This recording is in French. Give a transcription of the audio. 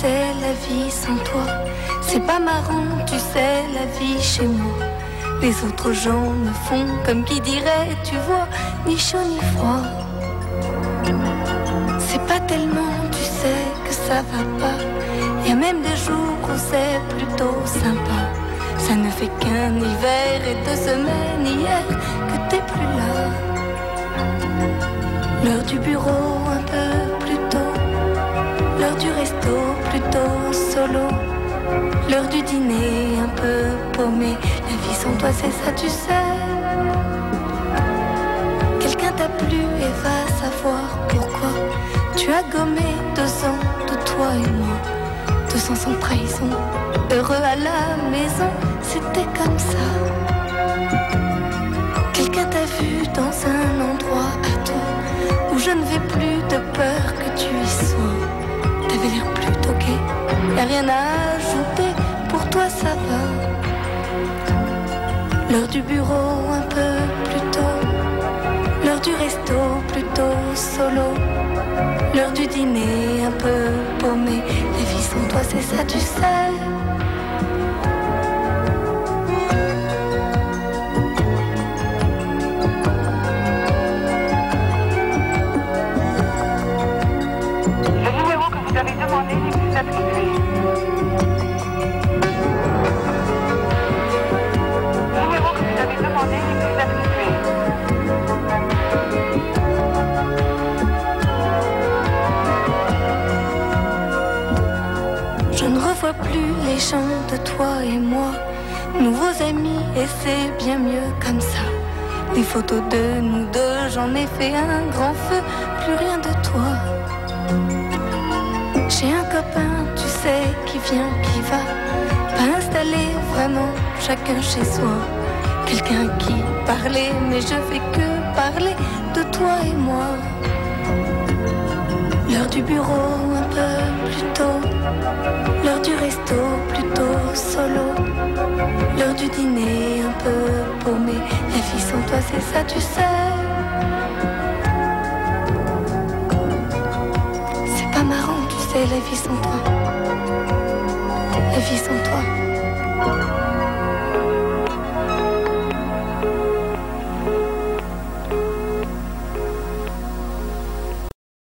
sais, la vie sans toi, c'est pas marrant, tu sais, la vie chez moi. Les autres gens me font comme qui dirait, tu vois, ni chaud ni froid. C'est pas tellement, tu sais, que ça va pas. Y a même des jours où c'est plutôt sympa. Ça ne fait qu'un hiver et 2 semaines hier que t'es plus là. L'heure du bureau un peu plus tôt, l'heure du resto plutôt solo, l'heure du dîner un peu paumé. La vie sans toi c'est ça tu sais. Quelqu'un t'a plu et va savoir pourquoi. Tu as gommé 2 ans de toi et moi, 2 ans sans trahison, heureux à la maison, c'était comme ça. Quelqu'un t'a vu dans un endroit à toi où je ne vais plus de peur que tu y sois. T'avais l'air plutôt gai, y'a rien à ajouter, pour toi ça va. L'heure du bureau un peu plus tôt, l'heure du resto plutôt solo, l'heure du dîner un peu paumé. La vie sans toi c'est ça tu sais. Je ne revois plus les gens de toi et moi, nouveaux amis et c'est bien mieux comme ça. Des photos de nous deux, j'en ai fait un grand feu, plus rien de toi. J'ai un copain, tu sais, qui vient, qui va, pas installé vraiment, chacun chez soi. Quelqu'un qui parlait, mais je fais que parler de toi et moi. L'heure du bureau un peu plus tôt, l'heure du resto plutôt solo, l'heure du dîner un peu paumé. La vie sans toi c'est ça tu sais. C'est pas marrant tu sais, la vie sans toi. La vie sans toi.